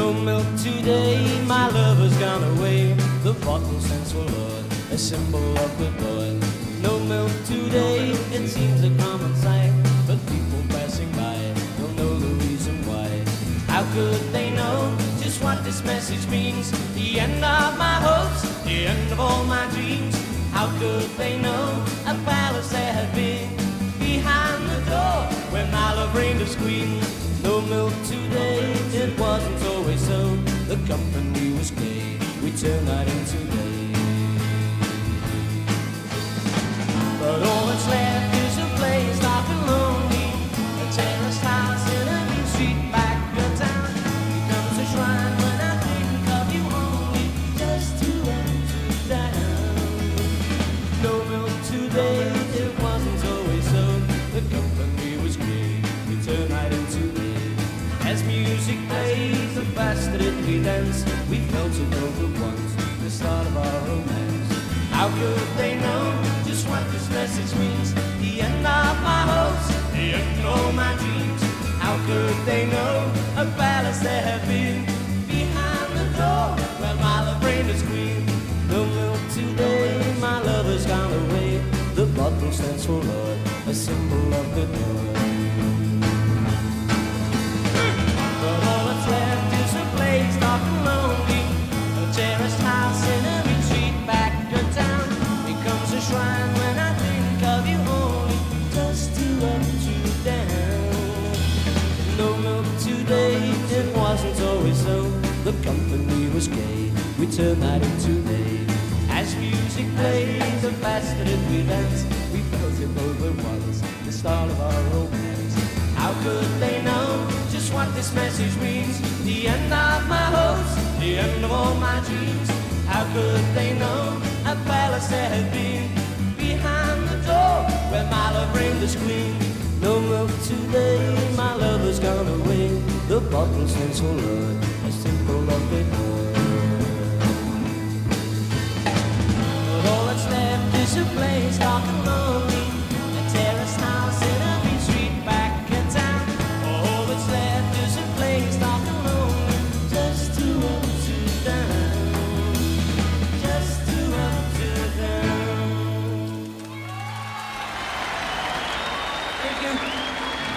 No milk today, my lover's gone away. The bottle stands for Lord, a symbol of goodbye. No milk today, it seems a common sight, but people passing by don't know the reason why. How could they know just what this message means? The end of my hopes, the end of all my dreams. How could they know a palace there had been behind the door where my love reigned as queen? No milk today, it wasn't always so. The company was gay, we turned night into day. But all that's left is a place dark and lonely, a terraced house in a mean street back of town. Becomes a shrine when I think of you only, just to let you down. No milk today, it wasn't always so. The company was gay, we turned night into day. As music plays, the faster that we dance, we felt it over once, the start of our romance. How could they know just what this message means? The end of my hopes, the end of all my dreams. How could they know a palace there had been behind the door where my love reigned as queen? No milk today, my lover's gone away. The bottle stands for Lord, a symbol of goodbye. But all that's left is a place dark and lonely, a terraced house in a retreat back of town. Becomes a shrine when I think of you only, just to let you down. No milk today, it wasn't always so. The company was gay, we turned night into day. As music plays, the faster that we dance, we felt it over once, the start of our romance. How could they know just what this message means? The end of my hopes, the end of all my dreams. How could they know a palace there had been behind the door where my love reigned as queen? No milk today, my lover's gone away. The bottle stands for Lord, a symbol of goodbye. But all that's left is a place dark and lonely,